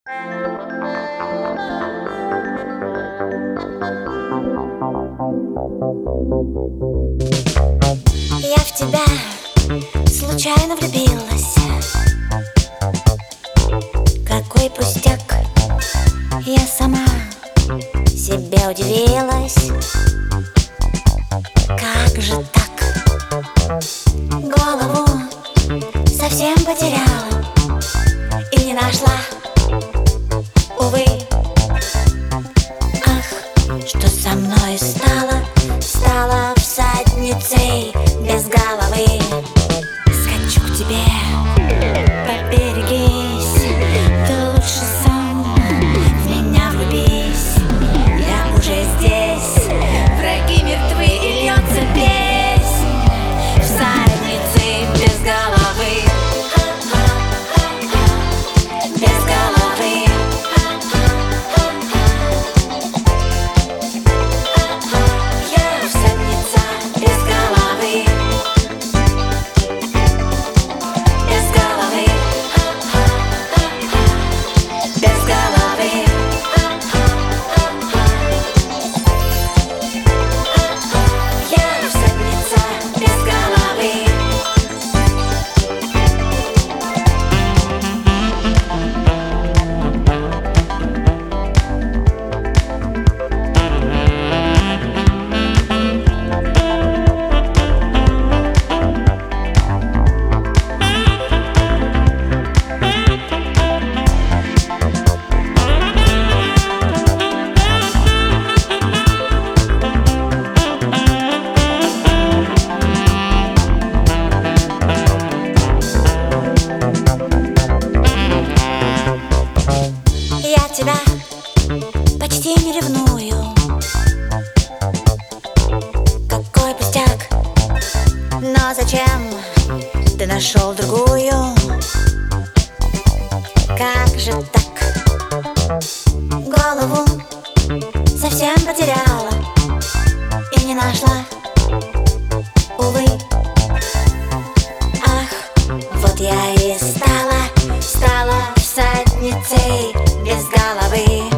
Я в тебя случайно влюбилась. Какой пустяк, я сама себе удивилась. Как же так? Голову совсем потеряла и не нашла, увы. Ах, что со мной стало? Стала всадницей без головы. Скачу к тебе, поберегись, ты лучше сам в меня влюбись. Я уже здесь, враги мертвы и льется песнь всадницы без головы. Без головы. Я всадница без головы. Без головы. Без головы. Я всадница без головы. Я тебя почти не ревную. Какой пустяк, но зачем ты нашел другую? Как же так? Голову совсем потеряла и не нашла, увы. Ах, вот я и стала всадницей без головы.